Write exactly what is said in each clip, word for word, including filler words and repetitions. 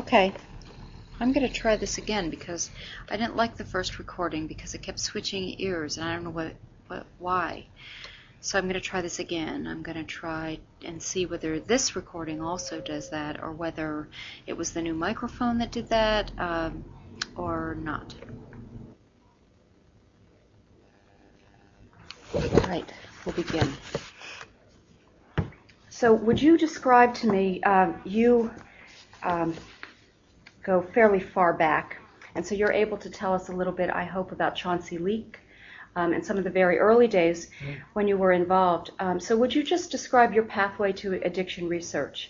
Okay, I'm going to try this again because I didn't like the first recording because it kept switching ears and I don't know what, what why. So I'm going to try this again. I'm going to try and see whether this recording also does that or whether it was the new microphone that did that um, or not. All right, we'll begin. So would you describe to me, um, you um, go fairly far back, and so you're able to tell us a little bit, I hope, about Chauncey Leake um, and some of the very early days mm. when you were involved. Um, so would you just describe your pathway to addiction research?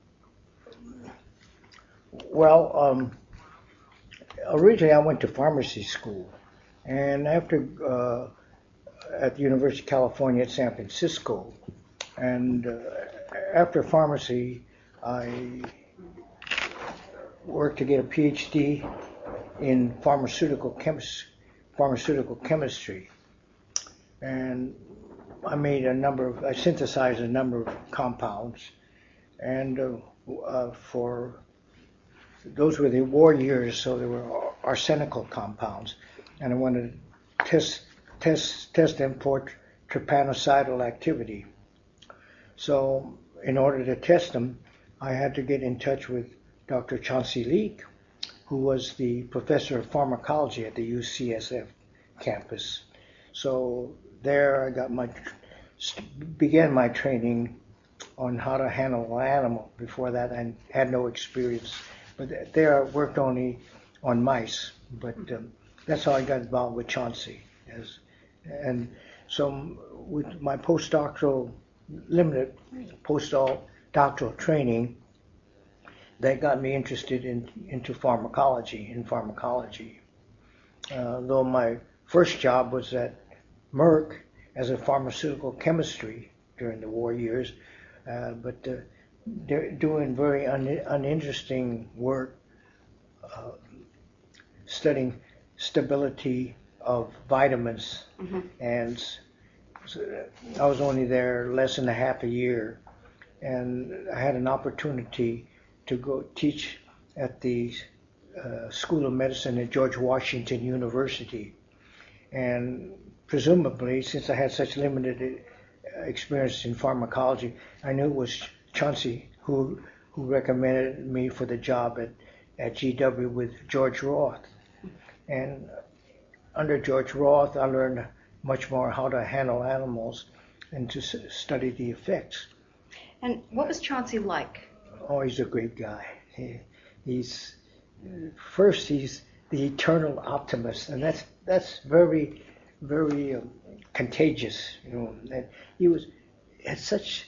Well, um, originally I went to pharmacy school, and after uh, at the University of California at San Francisco, and uh, after pharmacy, I worked to get a P H D in pharmaceutical chemis- pharmaceutical chemistry, and I made a number of, I synthesized a number of compounds, and uh, uh, for those were the war years, so there were arsenical compounds, and I wanted to test test test them for trypanocidal activity. So in order to test them, I had to get in touch with Doctor Chauncey Leake, who was the professor of pharmacology at the U C S F campus. So there I got my began my training on how to handle an animal. Before that, I had no experience, but there I worked only on mice. But um, that's how I got involved with Chauncey. As, and so with my postdoctoral, limited postdoctoral training, that got me interested in into pharmacology, in pharmacology. Uh, though my first job was at Merck as a pharmaceutical chemistry during the war years, uh, but uh, they're doing very un- uninteresting work, uh, studying stability of vitamins, mm-hmm. and so I was only there less than a half a year, and I had an opportunity to go teach at the uh, School of Medicine at George Washington University. And presumably, since I had such limited experience in pharmacology, I knew it was Chauncey who who recommended me for the job at, at G W with George Roth. And under George Roth, I learned much more how to handle animals and to s- study the effects. And what was Chauncey like? Oh, he's a great guy. He, he's first he's the eternal optimist, and that's that's very very um, contagious. You know, that he was had such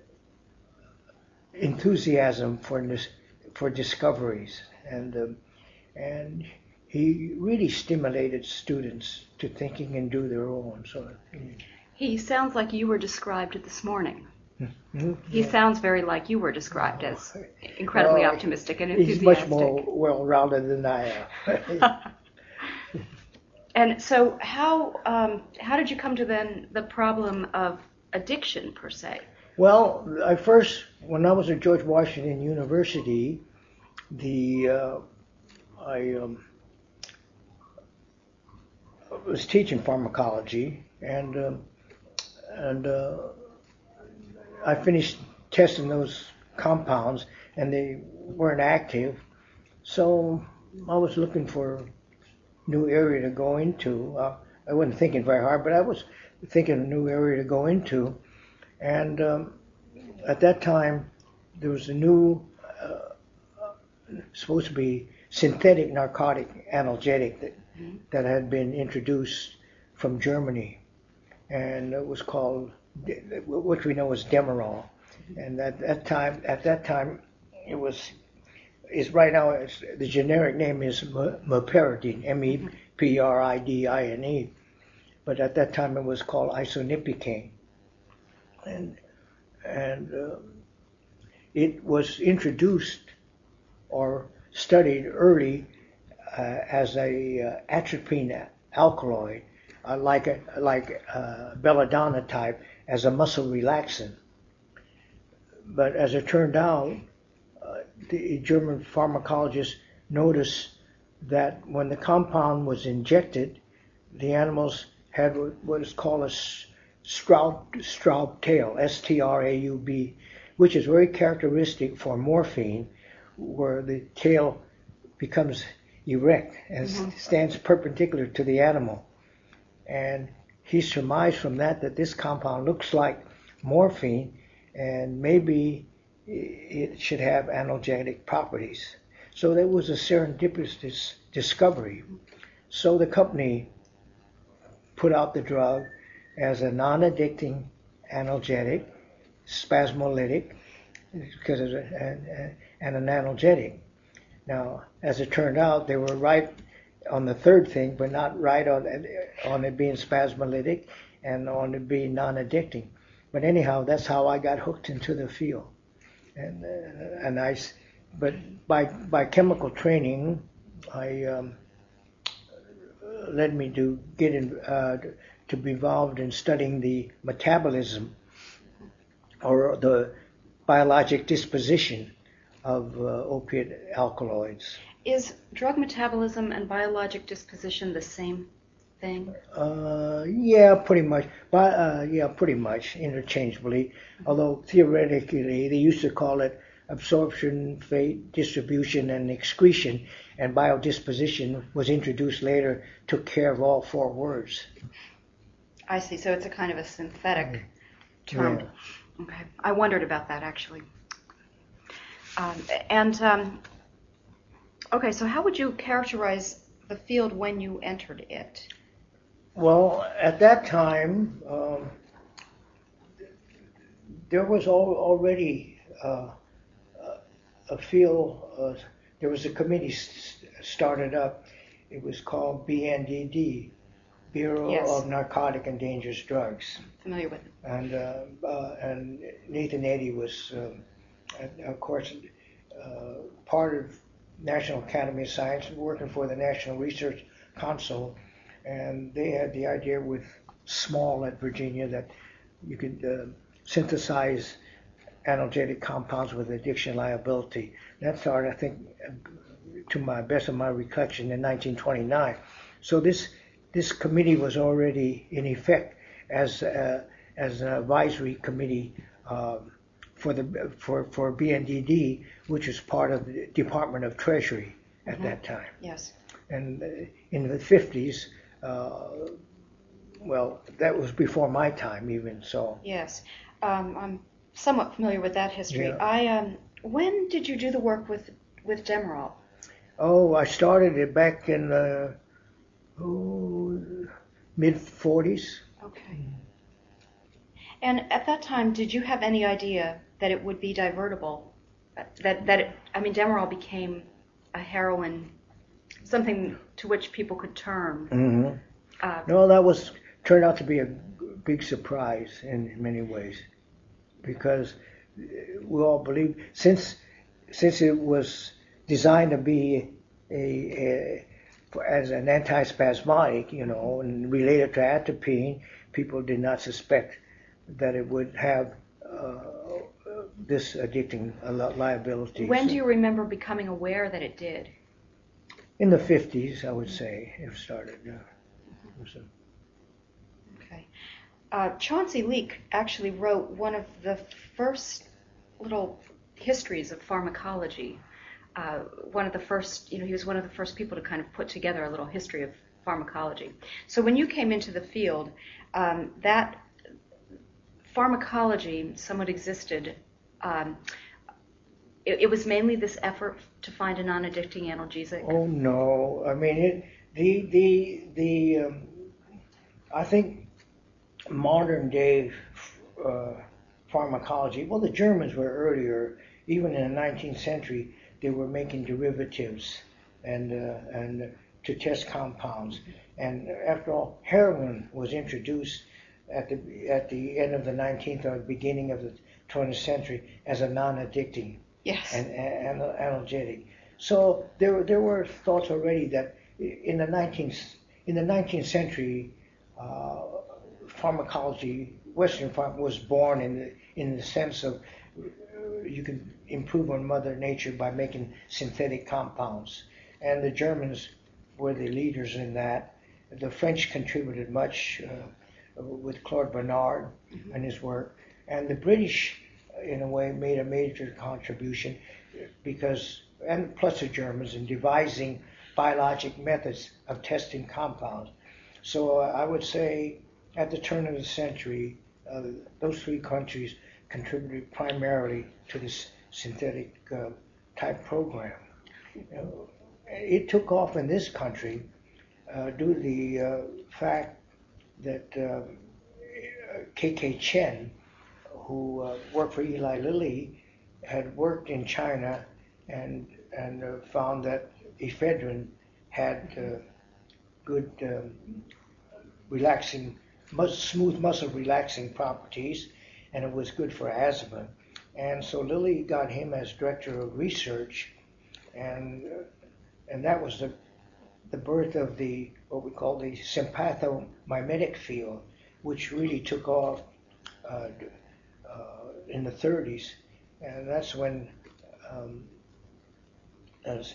enthusiasm for this, for discoveries, and um, and he really stimulated students to thinking and do their own. So he sounds like you were described this morning. Mm-hmm. He yeah. sounds very like you were described as incredibly well, optimistic and enthusiastic. He's much more well-rounded than I am. And so, how um, how did you come to then the problem of addiction per se? Well, I first, when I was at George Washington University, the uh, I um, was teaching pharmacology, and uh, and uh, I finished testing those compounds, and they weren't active. So I was looking for a new area to go into. Uh, I wasn't thinking very hard, but I was thinking a new area to go into. And um, at that time, there was a new, uh, supposed to be synthetic narcotic analgesic that, mm-hmm. that had been introduced from Germany. And it was called, which we know as Demerol. And at that time, at that time, it was, is right now, it's, the generic name is meperidine, M E P R I D I N E. But at that time, it was called isonipicaine. And and uh, it was introduced or studied early uh, as a uh, atropine alkaloid, uh, like a, like uh, belladonna type, as a muscle relaxant. But as it turned out, uh, the German pharmacologists noticed that when the compound was injected, the animals had what is called a Straub, Straub tail, S T R A U B, which is very characteristic for morphine, where the tail becomes erect and mm-hmm. stands perpendicular to the animal. And he surmised from that that this compound looks like morphine, and maybe it should have analgesic properties. So that was a serendipitous discovery. So the company put out the drug as a non-addicting analgesic, spasmolytic, because it's a, and an analgesic. Now, as it turned out, they were right on the third thing, but not right on on it being spasmolytic and on it being non-addicting. But anyhow, that's how I got hooked into the field. And uh, and I, but by by chemical training, I um, led me to get in, uh, to be involved in studying the metabolism or the biologic disposition of uh, opiate alkaloids. Is drug metabolism and biologic disposition the same thing? Uh, yeah, pretty much. But uh, yeah, pretty much interchangeably. Although theoretically they used to call it absorption, fate, distribution, and excretion, and biodisposition was introduced later, took care of all four words. I see. So it's a kind of a synthetic term. Yeah. Okay. I wondered about that actually. Um, and um, okay, so how would you characterize the field when you entered it? Well, at that time, um, there was al- already uh, a field. Uh, there was a committee st- started up. It was called B N D D, Bureau yes. of Narcotic and Dangerous Drugs. Familiar with it. And uh, uh, and Nathan Eddy was, um, of course, uh, part of National Academy of Science, working for the National Research Council, and they had the idea with Small at Virginia that you could uh, synthesize analgesic compounds with addiction liability. That started, I think, to my best of my recollection, in nineteen twenty-nine. So this this committee was already in effect as uh, as an advisory committee uh, for the for for B N D D, which was part of the Department of Treasury at mm-hmm. that time. Yes. And uh, in the fifties, uh, well, that was before my time even. So. Yes, um, I'm somewhat familiar with that history. Yeah. I um, when did you do the work with with Demerol? Oh, I started it back in the oh, mid forties. Okay. And at that time, did you have any idea that it would be divertible? That that it, I mean, Demerol became a heroin, something to which people could turn. Mm-hmm. Uh, no, that was turned out to be a big surprise in many ways, because we all believe since since it was designed to be a, a as an antispasmodic, you know, and related to atropine, people did not suspect that it would have uh, this addicting liability. When do you remember becoming aware that it did? In the fifties, I would say, it started. Uh, mm-hmm. Okay. Uh, Chauncey Leake actually wrote one of the first little histories of pharmacology. Uh, one of the first, you know, he was one of the first people to kind of put together a little history of pharmacology. So when you came into the field, um, that pharmacology somewhat existed. Um, it, it was mainly this effort to find a non-addicting analgesic. Oh no! I mean, it, the the the um, I think modern day uh, pharmacology. Well, the Germans were earlier. Even in the nineteenth century, they were making derivatives and uh, and to test compounds. And after all, heroin was introduced at the at the end of the nineteenth or beginning of the twentieth century as a non-addicting yes. and, and, and analgesic. So there there were thoughts already that in the nineteenth in the nineteenth century, uh, pharmacology, Western pharmacology was born in the in the sense of you can improve on Mother Nature by making synthetic compounds. And the Germans were the leaders in that. The French contributed much uh, with Claude Bernard mm-hmm. and his work. And the British, in a way, made a major contribution because, and plus the Germans, in devising biologic methods of testing compounds. So uh, I would say at the turn of the century, uh, those three countries contributed primarily to this synthetic uh, type program. You know, it took off in this country uh, due to the uh, fact that uh, K K Chen, who uh, worked for Eli Lilly, had worked in China and and uh, found that ephedrine had uh, good um, relaxing, mus- smooth muscle relaxing properties, and it was good for asthma. And so Lilly got him as director of research, and uh, and that was the the birth of the what we call the sympathomimetic field, which really took off uh, uh, in the thirties, and that's when um, as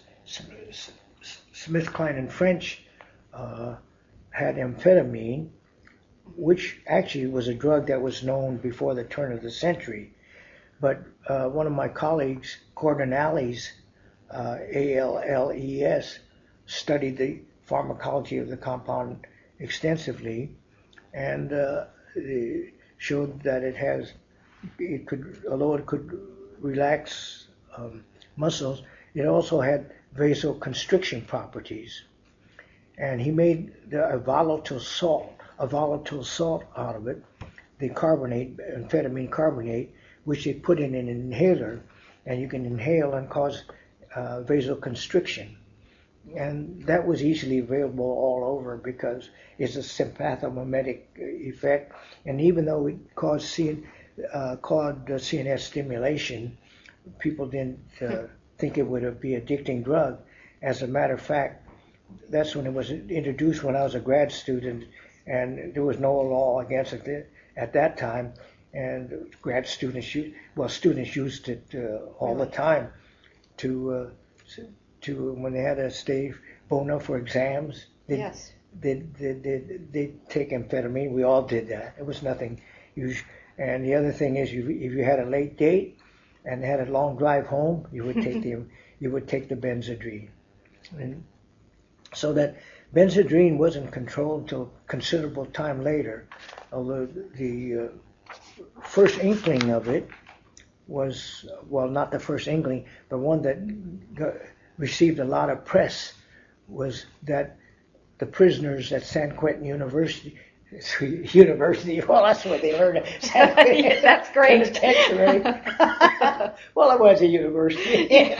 Smith, Kline, and French uh, had amphetamine, which actually was a drug that was known before the turn of the century. But uh, one of my colleagues, Gordon Alles, uh, A L L E S, studied the pharmacology of the compound extensively, and uh, showed that it has, it could, although it could relax um, muscles, it also had vasoconstriction properties. And he made the, a volatile salt, a volatile salt out of it, the carbonate, amphetamine carbonate, which they put in an inhaler, and you can inhale and cause uh, vasoconstriction. And that was easily available all over because it's a sympathomimetic effect. And even though it caused, C, uh, caused uh, C N S stimulation, people didn't uh, think it would be an addicting drug. As a matter of fact, that's when it was introduced when I was a grad student, and there was no law against it at that time. And grad students, well, students used it uh, all the time to, uh, to when they had to stay Bona for exams. They'd, yes. They'd, they'd, they'd, they'd take amphetamine. We all did that. It was nothing huge. And the other thing is, you, if you had a late date and had a long drive home, you would take the you would take the Benzedrine. And so that Benzedrine wasn't controlled until considerable time later, although the uh, first inkling of it was, well, not the first inkling, but one that got, received a lot of press was that the prisoners at San Quentin University, University, well, that's what they learned at San Quentin. Yeah, that's great. Penitentiary. Well, it was a university.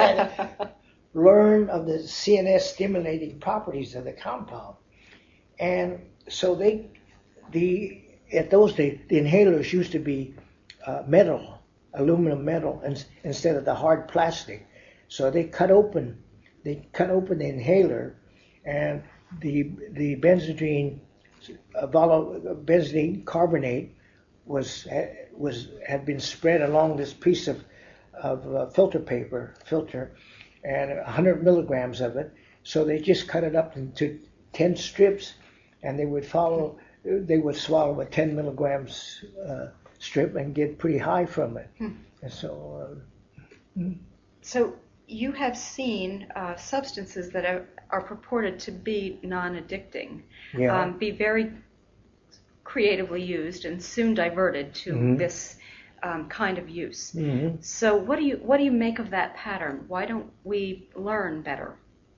Learn of the C N S stimulating properties of the compound. And so they, the at those days, the inhalers used to be uh, metal, aluminum metal, and, instead of the hard plastic. So they cut open, they cut open the inhaler, and the the benzodrine, uh, volo, benzodrine carbonate was was had been spread along this piece of of uh, filter paper filter, and one hundred milligrams of it. So they just cut it up into ten strips, and they would follow. They would swallow a ten milligrams uh, strip and get pretty high from it. Hmm. And so, uh, so you have seen uh, substances that are, are purported to be non-addicting, yeah. um, be very creatively used and soon diverted to mm-hmm. this um, kind of use. Mm-hmm. So, what do you what do you make of that pattern? Why don't we learn better?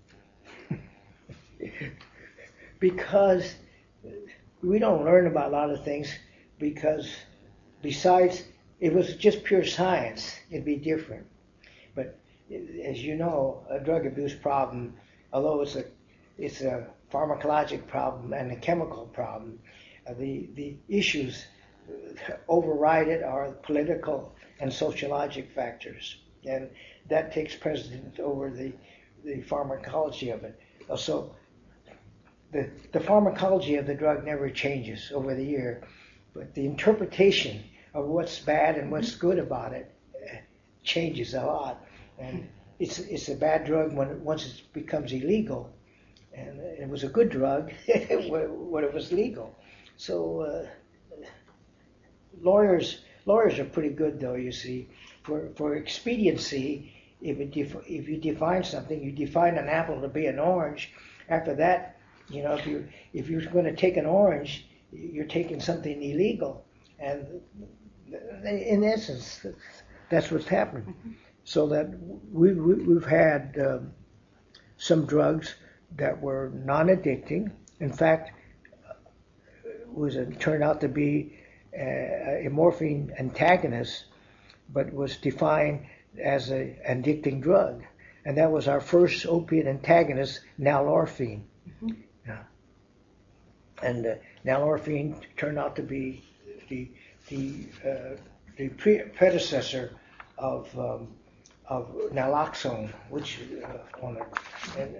Because we don't learn about a lot of things, because besides, if it was just pure science, it'd be different. But as you know, a drug abuse problem, although it's a it's a pharmacologic problem and a chemical problem, uh, the the issues override it are political and sociologic factors, and that takes precedence over the the pharmacology of it. So the the pharmacology of the drug never changes over the year, but the interpretation of what's bad and what's good about it changes a lot, and it's it's a bad drug when it, once it becomes illegal, and it was a good drug when it was legal. So uh, lawyers lawyers are pretty good, though. You see, for for expediency, if it def, if you define something, you define an apple to be an orange. After that, you know, if you if you're going to take an orange, you're taking something illegal, and in essence, that's what's happening. Mm-hmm. So that we, we we've had um, some drugs that were non-addicting. In fact, was it turned out to be a, a morphine antagonist, but was defined as a addicting drug, and that was our first opiate antagonist, nalorphine. Mm-hmm. Yeah. And uh, nalorphine turned out to be the the uh, the pre- predecessor of um, of naloxone, which uh, on a, and, uh,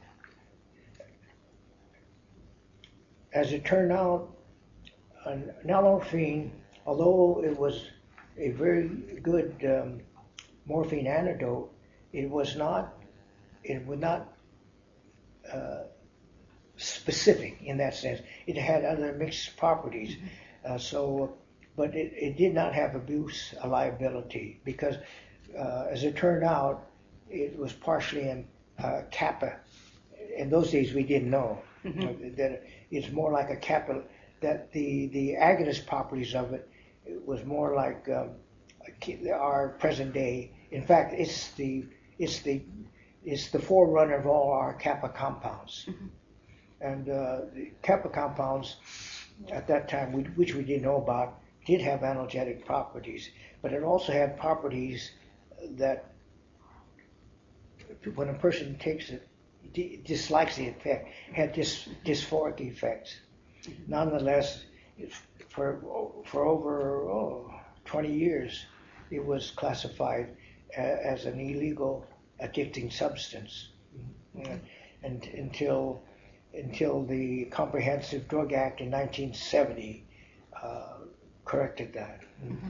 as it turned out, uh, nalorphine, although it was a very good um, morphine antidote, it was not it was not uh, specific in that sense. It had other mixed properties, uh, so. But it, it did not have abuse liability because, uh, as it turned out, it was partially in uh, kappa. In those days, we didn't know mm-hmm. that it's more like a kappa. That the, the agonist properties of it, it was more like um, our present day. In fact, it's the it's the it's the forerunner of all our kappa compounds, mm-hmm. and uh, the kappa compounds at that time, we, which we didn't know about, did have analgesic properties, but it also had properties that when a person takes it, d- dislikes the effect, had dis- dysphoric effects. Nonetheless, for for over oh, twenty years, it was classified a- as an illegal addicting substance, mm-hmm. and until until the Comprehensive Drug Act in nineteen seventy. Uh, corrected that. Mm-hmm.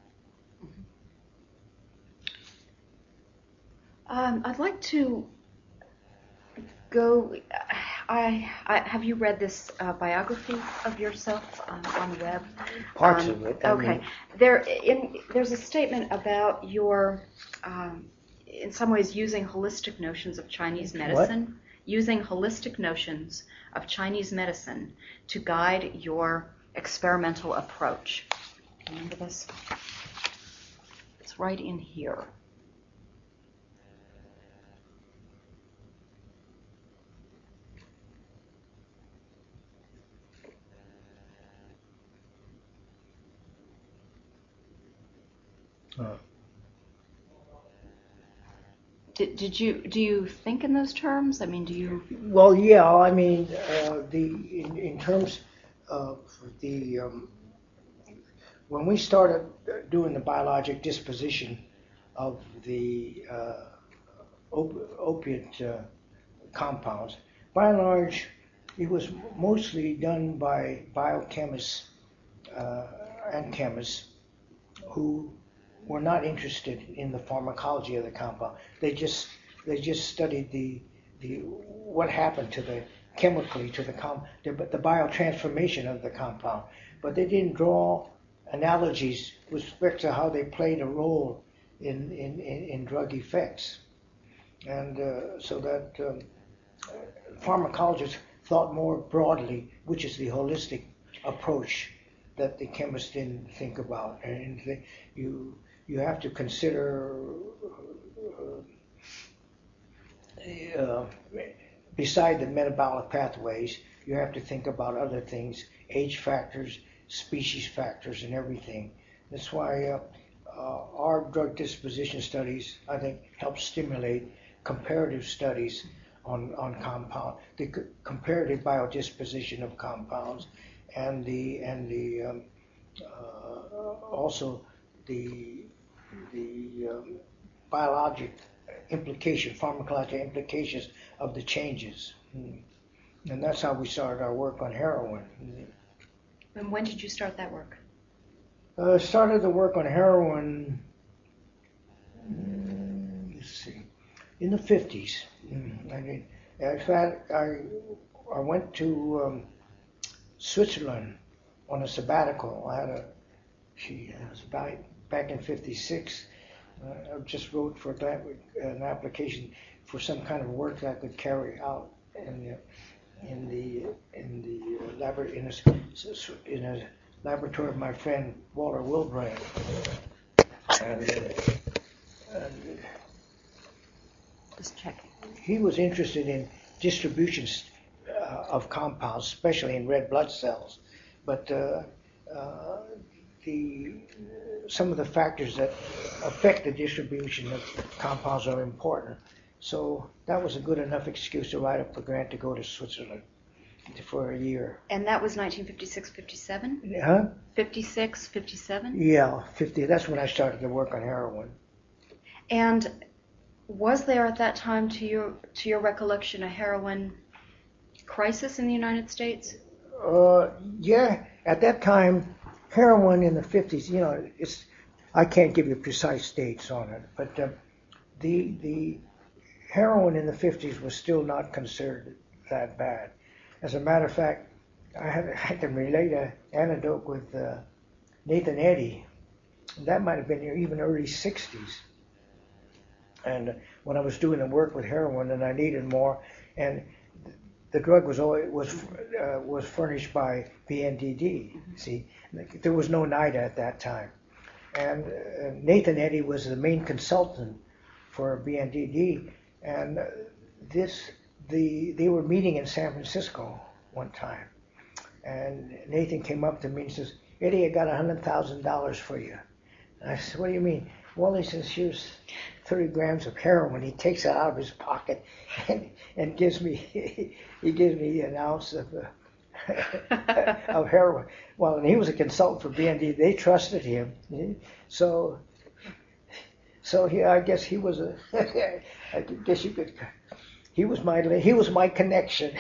Um, I'd like to go. I, I have you read this uh, biography of yourself um, on the web? Parts um, of it. I okay. Mean. There, in there's a statement about your, um, in some ways, using holistic notions of Chinese medicine. What? Using holistic notions of Chinese medicine to guide your experimental approach. Remember this? It's right in here. Uh. Did, did you do you think in those terms? I mean, do you? Well, yeah. I mean, uh, the in, in terms of the um, when we started doing the biologic disposition of the uh, op- opiate uh, compounds, by and large, it was mostly done by biochemists uh, and chemists who were not interested in the pharmacology of the compound. They just they just studied the the what happened to the chemically to the com the, the biotransformation of the compound, but they didn't draw analogies with respect to how they played a role in in, in, in drug effects, and uh, so that um, pharmacologists thought more broadly, which is the holistic approach that the chemists didn't think about, and they, you you have to consider uh, uh, beside the metabolic pathways, you have to think about other things, age factors, species factors, and everything. That's why uh, uh, our drug disposition studies, I think, help stimulate comparative studies on on compound, the c- comparative biodisposition of compounds, and the and the um, uh, also the the um, biologic implication, pharmacologic implications of the changes, and that's how we started our work on heroin. And when did you start that work? Uh, started the work on heroin in the fifties. Mm, I did. In fact, I I went to um, Switzerland on a sabbatical. I had a she was back back in fifty-six. Uh, I just wrote for that an application for some kind of work that I could carry out in the in the in the uh, labor in a in a laboratory of my friend Walter Wilbrand, and, uh, and Just checking. he was interested in distribution uh, of compounds, especially in red blood cells, but uh, uh, the some of the factors that affect the distribution of compounds are important. So that was a good enough excuse to write up a grant to go to Switzerland for a year. And that was nineteen fifty-six, fifty-seven? Huh? fifty-six, fifty-seven? Yeah, fifty. That's when I started to work on heroin. And was there at that time, to your to your recollection, a heroin crisis in the United States? Uh, yeah, at that time, heroin in the fifties. You know, it's I can't give you precise dates on it, but uh, the the heroin in the fifties was still not considered that bad. As a matter of fact, I had I can relate an anecdote with uh, Nathan Eddy. That might have been even early sixties. And when I was doing the work with heroin, and I needed more, and the drug was always was uh, was furnished by B N D D. See, there was no NIDA at that time, and uh, Nathan Eddy was the main consultant for B N D D, and uh, this the they were meeting in San Francisco one time, and Nathan came up to me and says, "Eddie, I got a hundred thousand dollars for you." And I said, "What do you mean?" Well, he says, "Here's thirty grams of heroin." He takes it out of his pocket and, and gives me he gives me an ounce of uh, of heroin. Well, and he was a consultant for B N D. They trusted him, so so he I guess he was a I guess you could he was my he was my connection.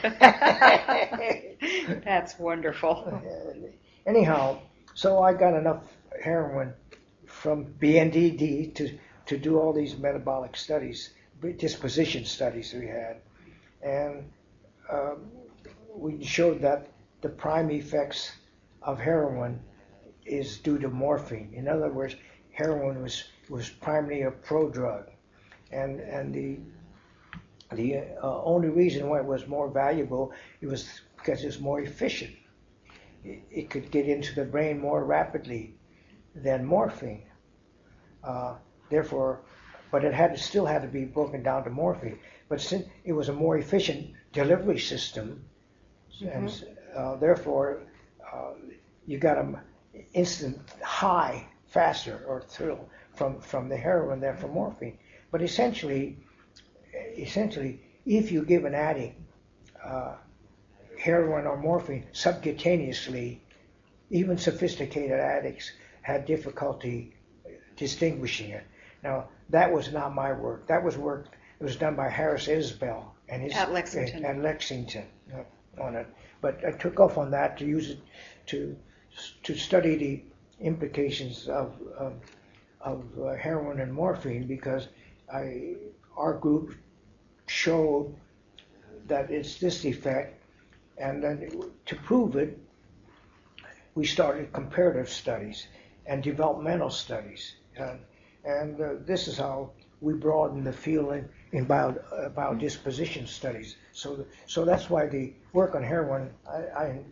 That's wonderful. Anyhow, so I got enough heroin from B N D D to, to do all these metabolic studies, disposition studies we had. And um, we showed that the prime effects of heroin is due to morphine. In other words, heroin was, was primarily a prodrug. And, and the, the uh, only reason why it was more valuable it was because it was more efficient. It, it could get into the brain more rapidly than morphine. Uh, therefore, but it had to, still had to be broken down to morphine. But since it was a more efficient delivery system, mm-hmm. and uh, therefore uh, you got an instant high faster or thrill from, from the heroin than from morphine. But essentially, essentially, if you give an addict uh, heroin or morphine subcutaneously, even sophisticated addicts had difficulty distinguishing it. Now, that was not my work. That was work that was done by Harris Isbell and his at Lexington. At Lexington uh, on it. But I took off on that to use it to to study the implications of of, of uh, heroin and morphine because I our group showed that it's this effect, and then to prove it, we started comparative studies and developmental studies. Uh, and uh, this is how we broaden the field in, in bio, uh, biodisposition studies. So, so that's why the work on heroin, I, I,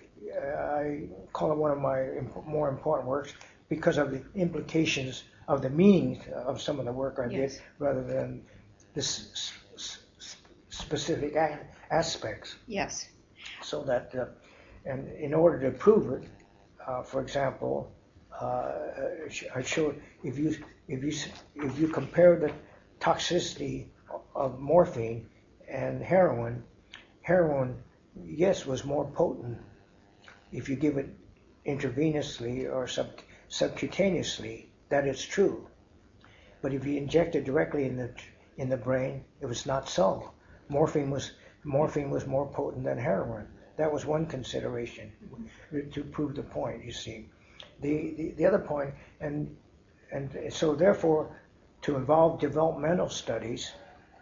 I call it one of my imp- more important works because of the implications of the meaning of some of the work I yes. did, rather than the s- s- specific a- aspects. Yes. So that, uh, and in order to prove it, uh, for example, uh, I showed if you if you if you compare the toxicity of morphine and heroin, heroin, yes, was more potent if you give it intravenously or sub, subcutaneously. That is true, but if you inject it directly in the in the brain, it was not so. Morphine was morphine was more potent than heroin. That was one consideration to prove the point. You see, the the, the other point, and and so therefore, to involve developmental studies,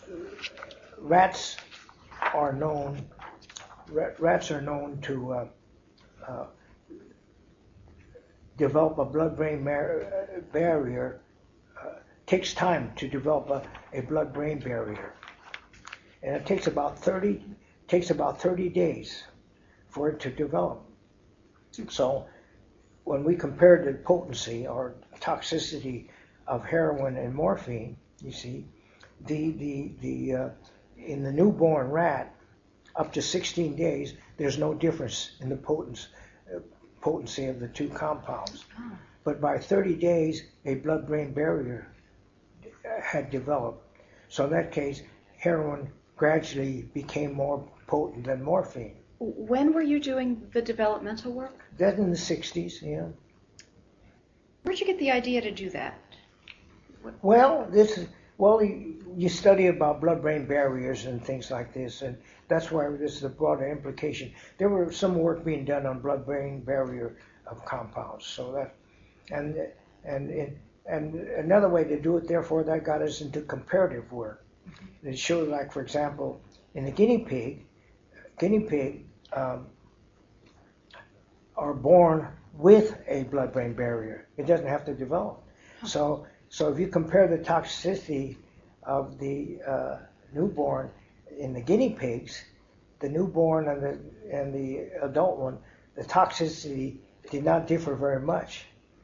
rats are known rats are known to uh, uh, develop a blood-brain barrier. Uh, takes time to develop a, a blood-brain barrier, and it takes about thirty takes about thirty days for it to develop. So when we compared the potency or toxicity of heroin and morphine, you see, the the the uh, in the newborn rat, up to sixteen days, there's no difference in the potency uh, potency of the two compounds. Oh. But by thirty days, a blood-brain barrier had developed. So in that case, heroin gradually became more potent than morphine. When were you doing the developmental work? That in the sixties, yeah. Where'd you get the idea to do that? Well, this is well, you, you study about blood-brain barriers and things like this, and that's why this is a broader implication. There were some work being done on blood-brain barrier of compounds, so that, and and it, and another way to do it, therefore, that got us into comparative work. Mm-hmm. It showed, like for example, in the guinea pig, guinea pig um, are born with a blood-brain barrier. It doesn't have to develop. Huh. So. So if you compare the toxicity of the uh, newborn in the guinea pigs, the newborn and the and the adult one, the toxicity did not differ very much.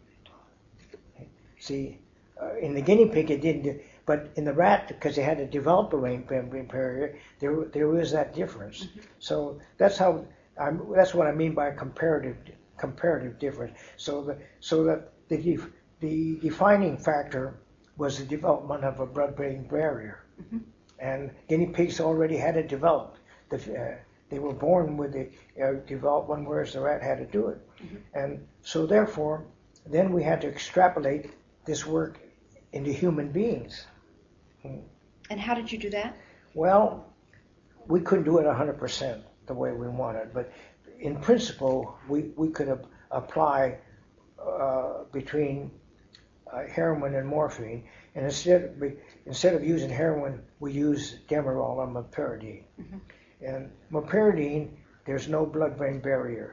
See, uh, in the guinea pig it didn't, but in the rat, because they had to develop a blood-brain barrier, there there was that difference. Mm-hmm. So that's how I'm, that's what I mean by comparative comparative difference. So the so that the The defining factor was the development of a blood-brain barrier, mm-hmm. and guinea pigs already had it developed. The, uh, they were born with a uh, developed one, whereas the rat had to do it. Mm-hmm. And so, therefore, then we had to extrapolate this work into human beings. And how did you do that? Well, we couldn't do it one hundred percent the way we wanted, but in principle, we we could ap- apply uh, between Uh, heroin and morphine, and instead we, instead of using heroin, we use Demerol and meperidine. Mm-hmm. And meperidine, there's no blood-brain barrier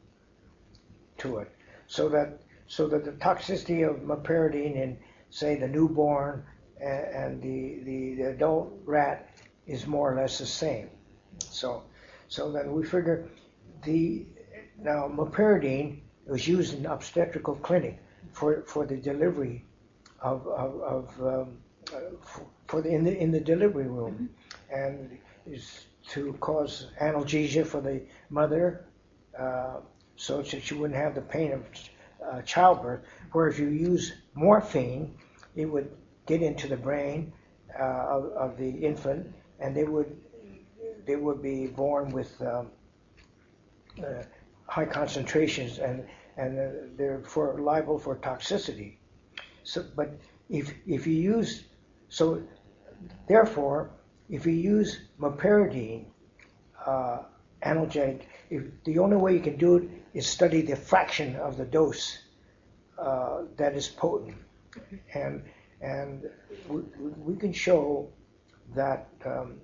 to it, so that so that the toxicity of meperidine in, say, the newborn and, and the, the the adult rat is more or less the same. So so then we figure the now meperidine was used in obstetrical clinic for for the delivery of of, of um, for the in the in the delivery room, mm-hmm. and is to cause analgesia for the mother, uh, so that she wouldn't have the pain of uh, childbirth. Where if you use morphine, it would get into the brain uh, of, of the infant, and they would they would be born with um, uh, high concentrations and. and uh, they're for liable for toxicity. So, but if if you use, so therefore, if you use meperidine, uh, analgesic, if the only way you can do it is study the fraction of the dose uh, that is potent, and and we, we can show that um,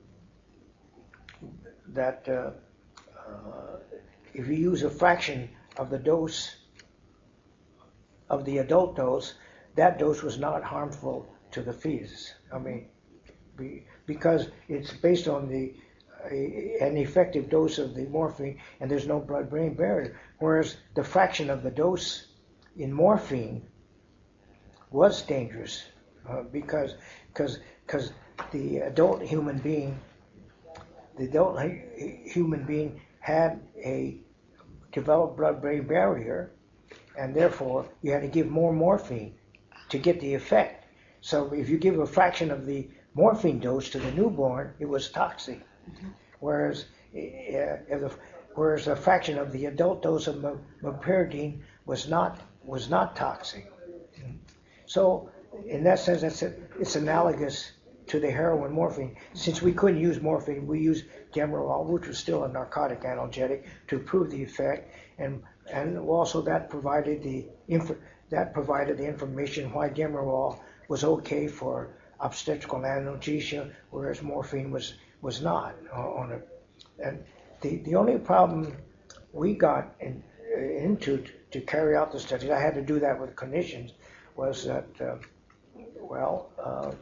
that uh, uh, if you use a fraction of the dose of the adult dose, that dose was not harmful to the fetus. I mean, be, because it's based on the a, an effective dose of the morphine, and there's no blood-brain barrier. Whereas the fraction of the dose in morphine was dangerous uh, because because because the adult human being, the adult human being had a developed blood-brain barrier, and therefore you had to give more morphine to get the effect. So if you give a fraction of the morphine dose to the newborn, it was toxic. Mm-hmm. Whereas, uh, the, whereas a fraction of the adult dose of meperidine was not was not toxic. So in that sense, that's it. It's analogous to the heroin morphine. Since we couldn't use morphine, we used Demerol, which was still a narcotic analgesic, to prove the effect, and and also that provided the inf- that provided the information why Demerol was okay for obstetrical analgesia, whereas morphine was was not on it. And the the only problem we got in, into to carry out the studies, I had to do that with clinicians, was that uh, well, uh,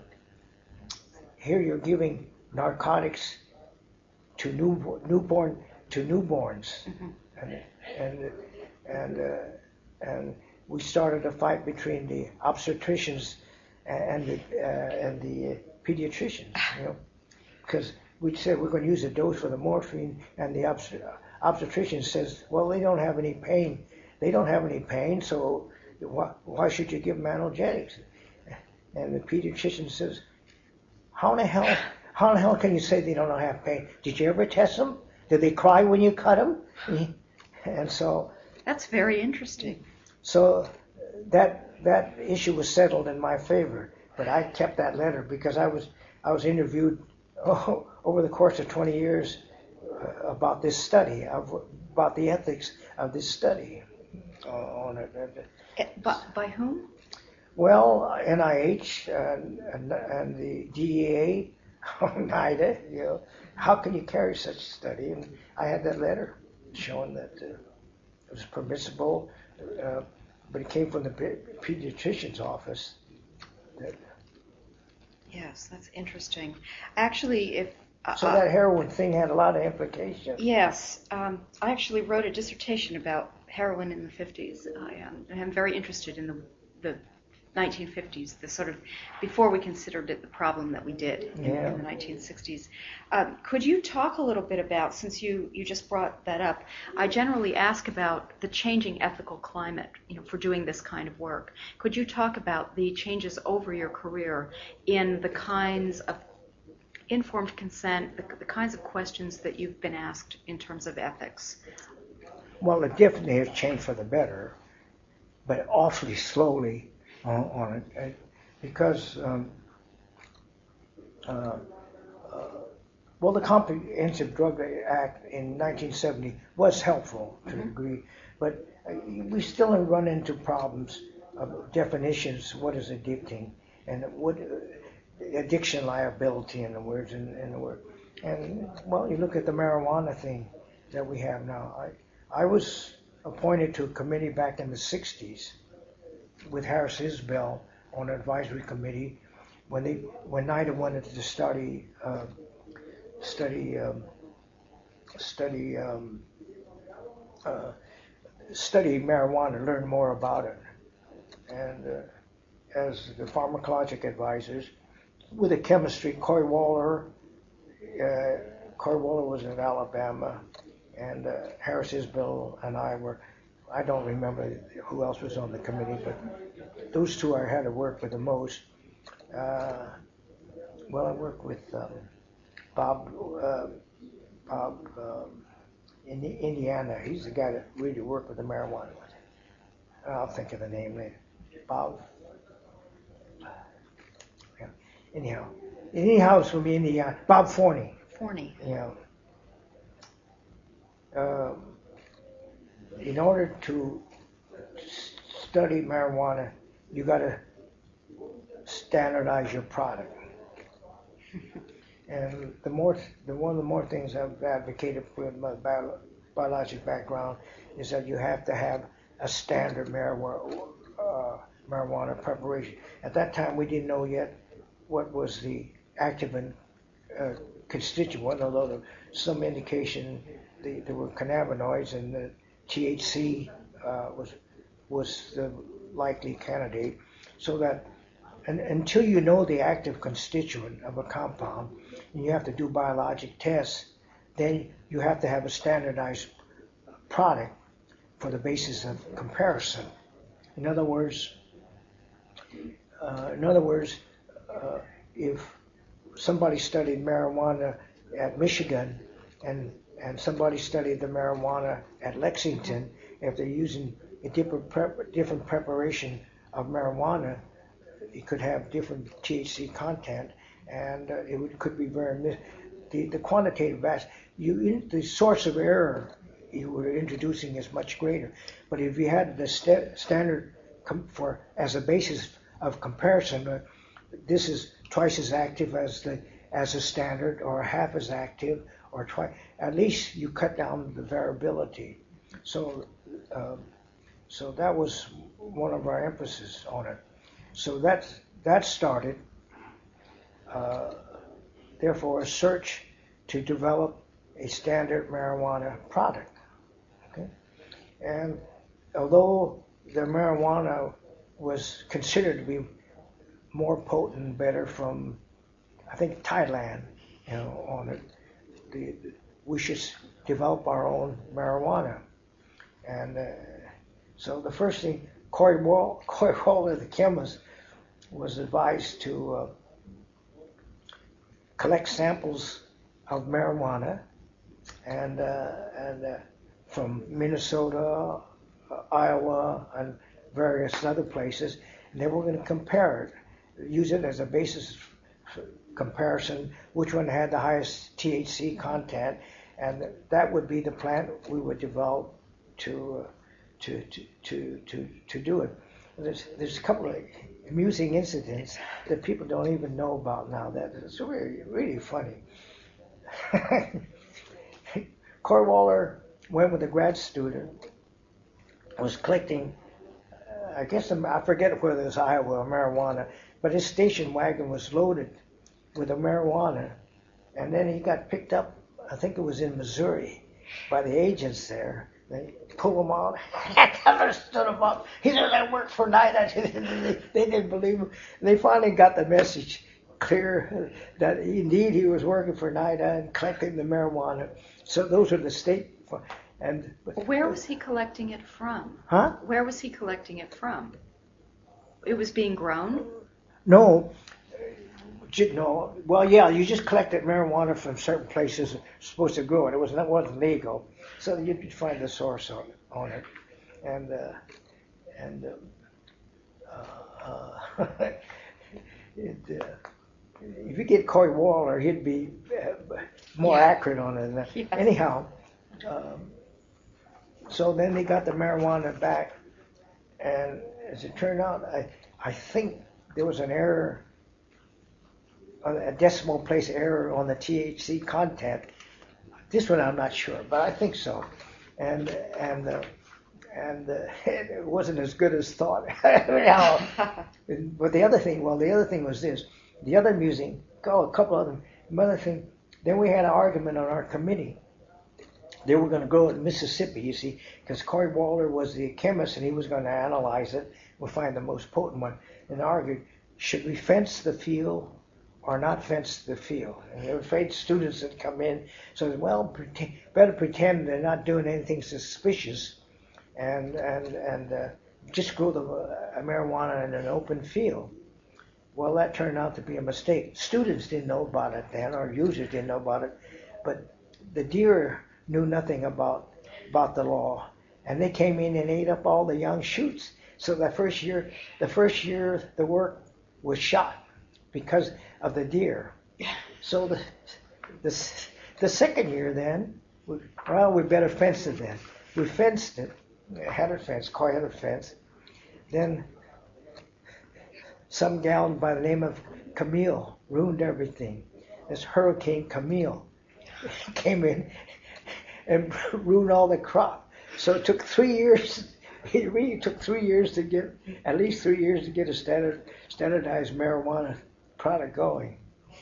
here you're giving narcotics to new, newborn to newborns, mm-hmm. and and and uh, and we started a fight between the obstetricians and the uh, and the pediatricians, you know, because we said we're going to use a dose for the morphine, and the obst- obstetrician says, well, they don't have any pain, they don't have any pain, so why, why should you give them analgesics? And the pediatrician says, how in the hell, how in the hell can you say they don't have pain? Did you ever test them? Did they cry when you cut them? And so that's very interesting. So that that issue was settled in my favor, but I kept that letter because I was I was interviewed oh, over the course of twenty years uh, about this study, of, about the ethics of this study uh, on it. By, by whom? Well, N I H and, and, and the D E A, NIDA. You know, how can you carry such a study? And I had that letter showing that uh, it was permissible. Uh, but it came from the pediatrician's office. That, yes, that's interesting. Actually, if uh, so, that heroin thing had a lot of implications. Yes, um, I actually wrote a dissertation about heroin in the fifties. I um, am very interested in the the nineteen fifties, the sort of before we considered it the problem that we did in, yeah. in the nineteen sixties. Um, could you talk a little bit about, since you, you just brought that up, I generally ask about the changing ethical climate, you know, for doing this kind of work. Could you talk about the changes over your career in the kinds of informed consent, the, the kinds of questions that you've been asked in terms of ethics? Well, it definitely has changed for the better, but awfully slowly. On, on it, because um, uh, uh, well, the Comprehensive Drug Act in nineteen seventy was helpful to mm-hmm. a degree, but uh, we still run into problems of definitions. What is addicting, and what uh, addiction liability in the words in, in the word, and well, you look at the marijuana thing that we have now. I I was appointed to a committee back in the sixties. With Harris Isbell on an advisory committee, when they when NIDA wanted to study uh, study um, study um, uh, study marijuana, learn more about it, and uh, as the pharmacologic advisors, with the chemistry, Cory Waller, uh, Cory Waller was in Alabama, and uh, Harris Isbell and I were. I don't remember who else was on the committee, but those two I had to work with the most. Uh, well, I worked with um, Bob, uh, Bob um, in Indiana. He's the guy that really worked with the marijuana. I'll think of the name later. Bob. Yeah. Anyhow, anyhow, it's from Indiana. Bob Forney. Forney. Yeah. Uh, In order to study marijuana, you got to standardize your product. And the more, the one of the more things I've advocated for my bio, biologic background is that you have to have a standard marijuana, uh, marijuana preparation. At that time, we didn't know yet what was the active and uh, constituent, although there was some indication the, there were cannabinoids and the T H C uh, was was the likely candidate, so that and, until you know the active constituent of a compound, and you have to do biologic tests, then you have to have a standardized product for the basis of comparison. In other words, uh, in other words, uh, if somebody studied marijuana at Michigan and and somebody studied the marijuana at Lexington, if they're using a different prep, different preparation of marijuana, it could have different T H C content, and uh, it would, could be very the the quantitative vast. You the source of error you were introducing is much greater, but if you had the st- standard com- for as a basis of comparison, uh, this is twice as active as the as a standard, or half as active, or twice. At least you cut down the variability. So, um, so that was one of our emphasis on it. So that that started. Uh, therefore, a search to develop a standard marijuana product. Okay, and although the marijuana was considered to be more potent and better from, I think, Thailand, you know, on it, the, the, we should develop our own marijuana. And uh, so the first thing, Corey Wall, Corey Waller, the chemist, was advised to uh, collect samples of marijuana and uh, and uh, from Minnesota, uh, Iowa, and various other places, and they were going to compare it, use it as a basis for comparison, which one had the highest T H C content, and that would be the plant we would develop to uh, to, to to to to do it. There's there's a couple of amusing incidents that people don't even know about now. That it's really really funny. Corey Waller went with a grad student, was collecting, uh, I guess I forget whether it was Iowa or marijuana, but his station wagon was loaded with the marijuana, and then he got picked up, I think it was in Missouri, by the agents there. They pulled him out. I stood him up. He said, I work for NIDA. They didn't believe him. They finally got the message clear that indeed he was working for NIDA and collecting the marijuana. So those are the state. And where was he collecting it from? Huh? Where was he collecting it from? It was being grown? No. No. Well, yeah, you just collected marijuana from certain places supposed to grow it. It wasn't, it wasn't legal. So you could find the source on, on it. And, uh, and uh, uh, it, uh, if you get Corey Waller, he'd be uh, more yeah. accurate on it than that. Yes. Anyhow, um, so then they got the marijuana back, and as it turned out, I, I think there was an error, a decimal place error on the T H C content. This one I'm not sure, but I think so. And and uh, and uh, it wasn't as good as thought. Anyhow, but the other thing, well, the other thing was this. The other musing, oh, a couple of them. Another thing, then we had an argument on our committee. They were going to go in Mississippi, you see, because Corey Waller was the chemist and he was going to analyze it. We'll find the most potent one. And argued, should we fence the field or not fence the field? And they were afraid students would come in. So, well, pretend, better pretend they're not doing anything suspicious and and and uh, just grow the uh, marijuana in an open field. Well, that turned out to be a mistake. Students didn't know about it then, or users didn't know about it, but the deer knew nothing about about the law, and they came in and ate up all the young shoots. So the first year, the first year, the work was shot because of the deer. So the the the second year, then, we, well, we better fence it then. We fenced it, had a fence, Corey had a fence. Then some gal by the name of Camille ruined everything. This Hurricane Camille came in and ruined all the crop. So it took three years. It really took three years to get, at least three years to get a standard, standardized marijuana product going.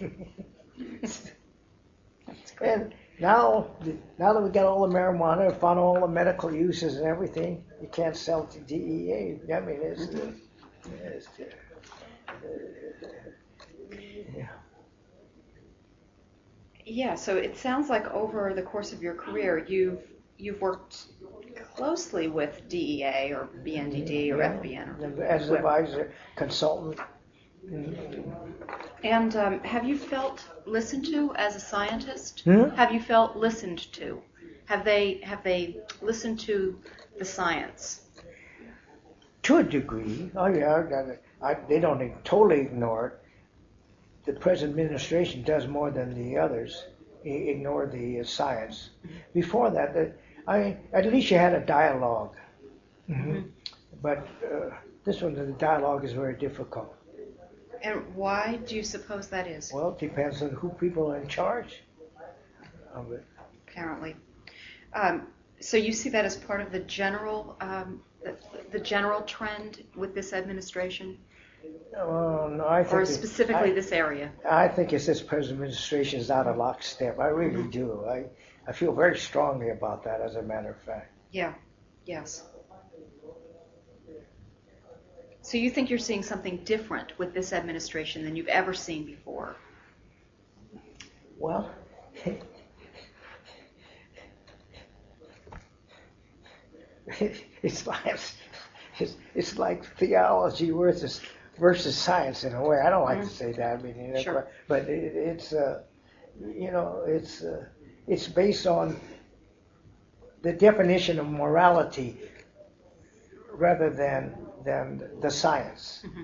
And now, now that we got all the marijuana, found all the medical uses and everything, you can't sell it to D E A. I mean, it's, it's uh, yeah. Yeah, so it sounds like over the course of your career, you've you've worked closely with D E A or B N D D or yeah. F B N. Or as an advisor, consultant. And um, have you felt listened to as a scientist? Hmm? Have you felt listened to? Have they have they listened to the science? To a degree. Oh yeah, I, I, they don't totally ignore it. The present administration does more than the others ignore the uh, science. Before that, the, I mean, at least you had a dialogue. Mm-hmm. Mm-hmm. But uh, this one, the dialogue is very difficult. And why do you suppose that is? Well, it depends on who people are in charge of it. Apparently. Um, so you see that as part of the general, um, the, the general trend with this administration, Well, no, I think or it- specifically I- this area? I think it's this present administration is out of lockstep. I really Mhm. do. I, I feel very strongly about that, as a matter of fact. Yeah. Yes. So you think you're seeing something different with this administration than you've ever seen before? Well, it's like it's, it's like theology versus versus science in a way. I don't like Mhm. to say that. I mean, you know, Sure. but, but it, it's uh, you know, it's uh, it's based on the definition of morality rather than than the science. Mhm.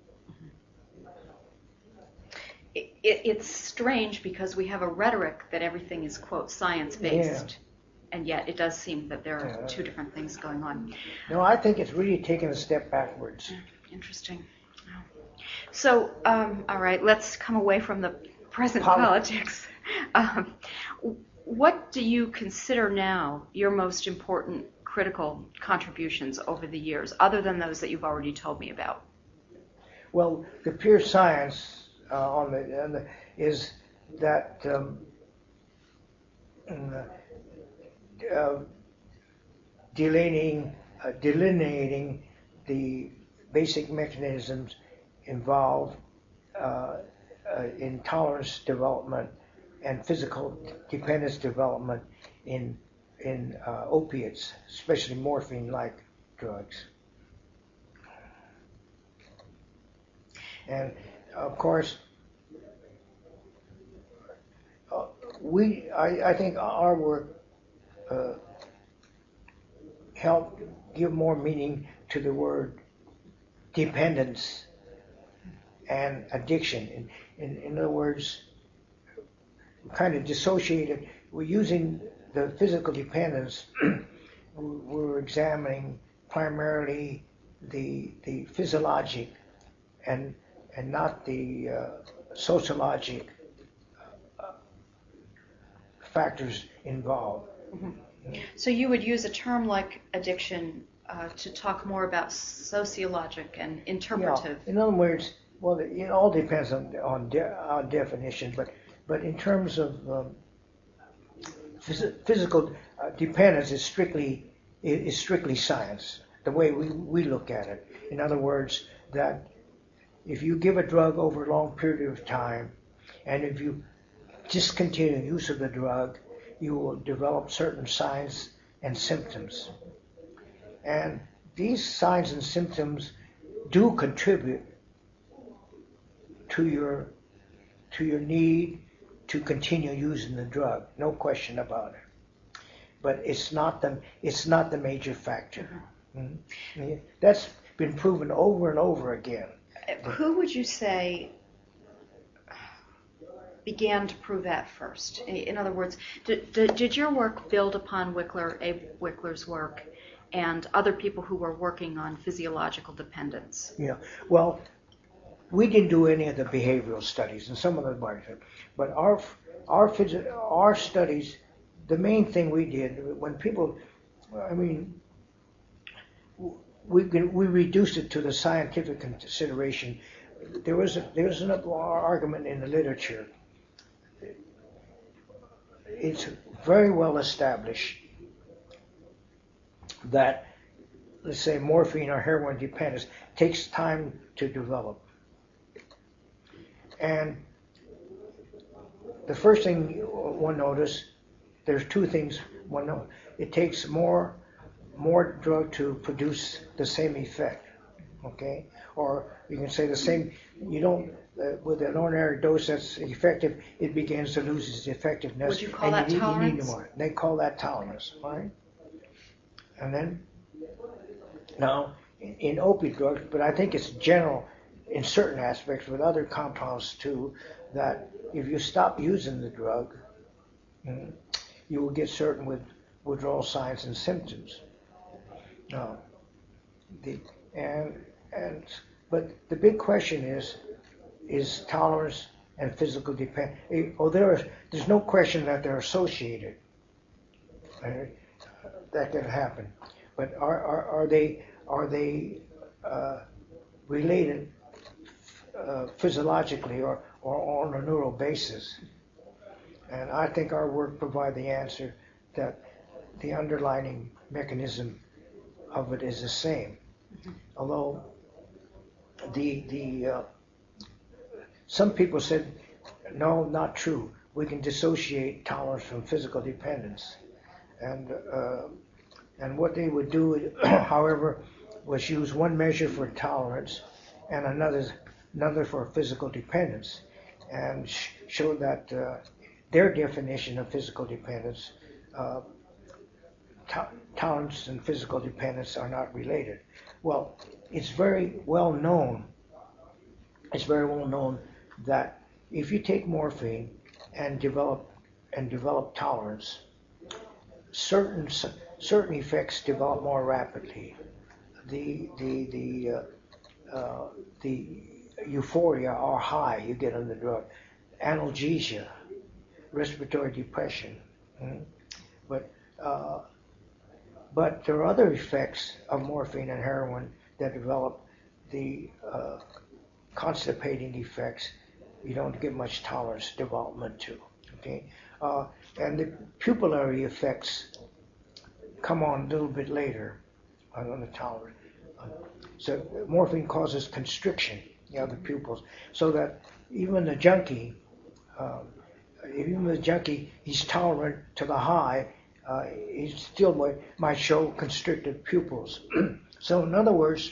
It, it, it's strange because we have a rhetoric that everything is, quote, science-based, and yet it does seem that there are Yeah. two different things going on. No, I think it's really taken a step backwards. Interesting. So, um, all right, let's come away from the present Poli- politics. Um, what do you consider now your most important critical contributions over the years, other than those that you've already told me about? Well, the pure science uh, on, the, on the is that um, uh, delineating, uh, delineating the basic mechanisms involved uh, uh, in tolerance development and physical dependence development in in uh, opiates, especially morphine-like drugs. And of course, uh, we I, I think our work uh, helped give more meaning to the word dependence and addiction. In, in, in other words, kind of dissociated. We're using the physical dependence. We're examining primarily the the physiologic and and not the uh, sociologic uh, factors involved. Mm-hmm. So you would use a term like addiction uh, to talk more about sociologic and interpretive. Yeah. In other words, well, it all depends on on, de- on definition, but but in terms of um, phys- physical uh, dependence is strictly is strictly science. The way we, we look at it. In other words, that if you give a drug over a long period of time, and if you discontinue use of the drug, you will develop certain signs and symptoms. And these signs and symptoms do contribute to your to your need to continue using the drug, no question about it. But it's not the it's not the major factor. Mm-hmm. Mm-hmm. That's been proven over and over again. Who would you say began to prove that first? In other words, did, did your work build upon Wickler, Abe Wickler's work, and other people who were working on physiological dependence? Yeah. Well, we didn't do any of the behavioral studies, and some of them might have, but our our our studies, the main thing we did when people, I mean, we we reduced it to the scientific consideration. There was a, there was an argument in the literature. It's very well established that, let's say, morphine or heroin dependence takes time to develop. And the first thing one notice, there's two things one notice. It takes more more drug to produce the same effect, okay? Or you can say the same, you don't, uh, with an ordinary dose that's effective, it begins to lose its effectiveness. Would you call and that you need, tolerance? You need more. They call that tolerance, right? And then, now, in, in opiate drugs, but I think it's general in certain aspects with other compounds too, that if you stop using the drug, mm, you will get certain with withdrawal signs and symptoms. No, the and and but the big question is, is tolerance and physical dependence. Oh, there is, there's no question that they're associated. Right? That can happen. But are, are, are they, are they uh, related uh, physiologically or, or on a neural basis? And I think our work provides the answer that the underlying mechanism of it is the same. Mm-hmm. Although the the uh, some people said, no, not true. We can dissociate tolerance from physical dependence. And uh, and what they would do, however, was use one measure for tolerance and another another for physical dependence, and sh- show that uh, their definition of physical dependence, uh, to- tolerance and physical dependence are not related. Well, it's very well known. It's very well known that if you take morphine and develop and develop tolerance, certain certain effects develop more rapidly. The the the uh, uh, the euphoria are high you get on the drug, analgesia, respiratory depression, mm-hmm. but uh, but there are other effects of morphine and heroin that develop the uh, constipating effects. You don't get much tolerance development to. Okay, uh, and the pupillary effects come on a little bit later on the tolerance. Uh, so morphine causes constriction, you know, the pupils, so that even the junkie, uh, even the junkie, he's tolerant to the high. Uh, he still might, might show constricted pupils. So in other words,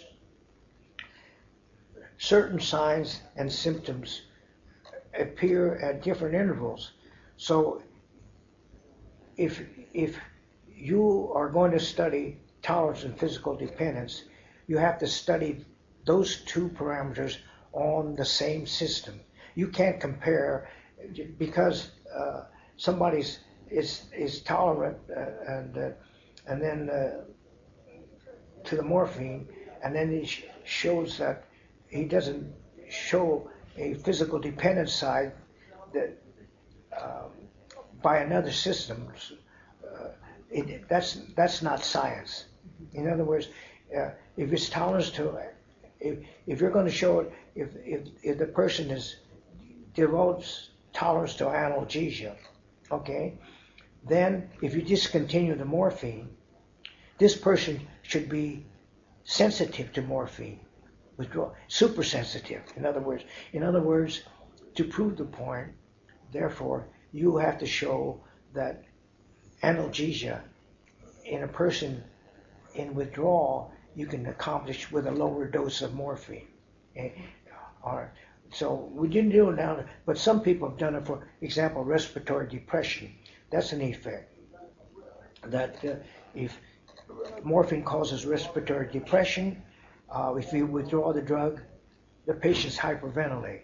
certain signs and symptoms appear at different intervals. So if if you are going to study tolerance and physical dependence, you have to study those two parameters on the same system. You can't compare because uh, somebody's is is tolerant uh, and uh, and then uh, to the morphine, and then he sh- shows that he doesn't show a physical dependence side that um, by another system. Uh, it, that's that's not science. In other words, uh, if it's tolerance to, if if you're going to show it, if if if the person is develops tolerance to analgesia, okay, then if you discontinue the morphine, this person should be sensitive to morphine, withdraw, super sensitive. In other words, in other words, to prove the point, therefore, you have to show that analgesia in a person in withdrawal you can accomplish with a lower dose of morphine. Okay? All right. So we didn't do it now, but some people have done it. For example, respiratory depression. That's an effect. That uh, if morphine causes respiratory depression, uh, if you withdraw the drug, the patients hyperventilate.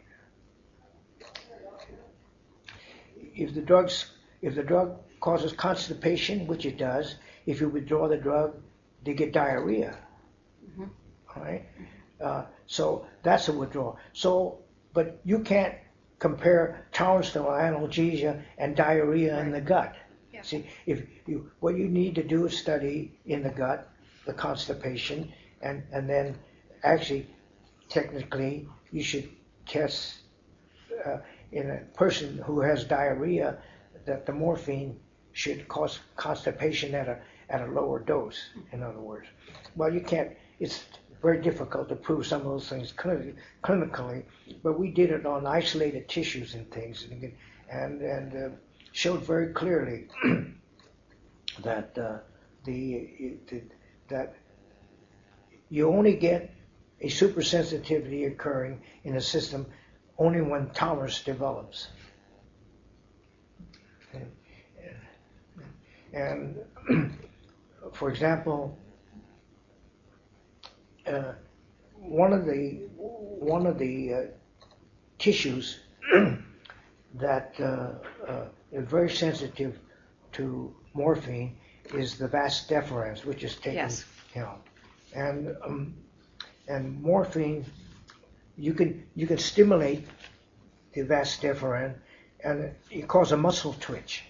If the drugs, if the drug causes constipation, which it does, if you withdraw the drug, they get diarrhea. Mm-hmm. All right. Uh, so that's a withdrawal. So, but you can't compare tolerance to analgesia and diarrhea right. in the gut. Yeah. See, if you what you need to do is study in the gut the constipation, and and then actually, technically, you should test uh, in a person who has diarrhea that the morphine should cause constipation at a at a lower dose. In other words, well, you can't. It's very difficult to prove some of those things clinically, but we did it on isolated tissues and things, and and, and uh, showed very clearly that uh, the, the that you only get a supersensitivity occurring in a system only when tolerance develops. And, and for example, uh, one of the one of the uh, tissues that uh, uh, is very sensitive to morphine is the vas deferens, which is taken, yes. you know, and um, and morphine, you can you can stimulate the vas deferens, and it causes a muscle twitch.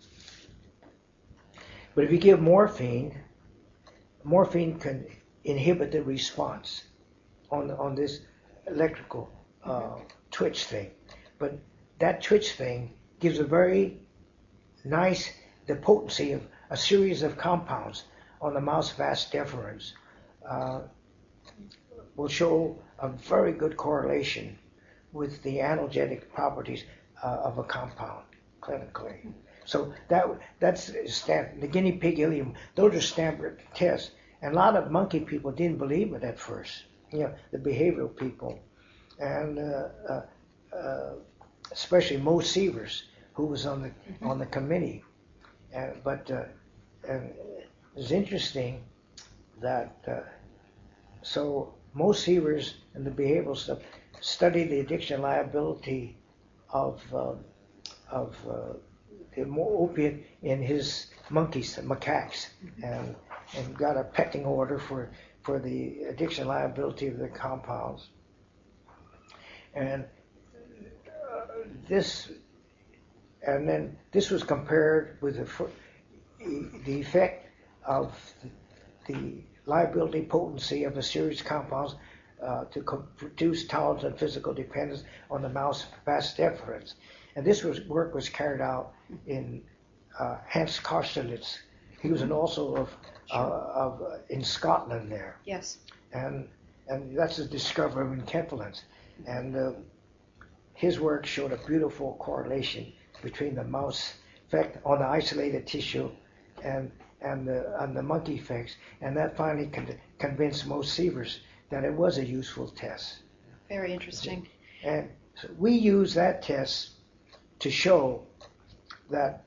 But if you give morphine, morphine can inhibit the response on on this electrical uh, twitch thing. But that twitch thing gives a very nice, the potency of a series of compounds on the mouse vas deferens uh, will show a very good correlation with the analgesic properties uh, of a compound clinically. So that that's standard. The guinea pig ileum, those are standard tests. And a lot of monkey people didn't believe it at first, you know, the behavioral people. And uh, uh, uh, especially Mo Sievers, who was on the mm-hmm. on the committee. And, but uh, and it's interesting that uh, so Mo Sievers and the behavioral stuff studied the addiction liability of uh, of uh, the opiate in his monkeys, macaques, and and got a pecking order for for the addiction liability of the compounds. And uh, this, and then this was compared with the the effect of the liability potency of a series of compounds uh, to co- produce tolerance and physical dependence on the mouse vas deferens. And this was, work was carried out in uh, Hans Kosterlitz. He was an also of uh, of uh, in Scotland there. Yes. And and that's the discovery of enkephalins. And uh, his work showed a beautiful correlation between the mouse effect on the isolated tissue and and the and the monkey effects. And that finally con- convinced most Sievers that it was a useful test. Very interesting. And so we use that test to show that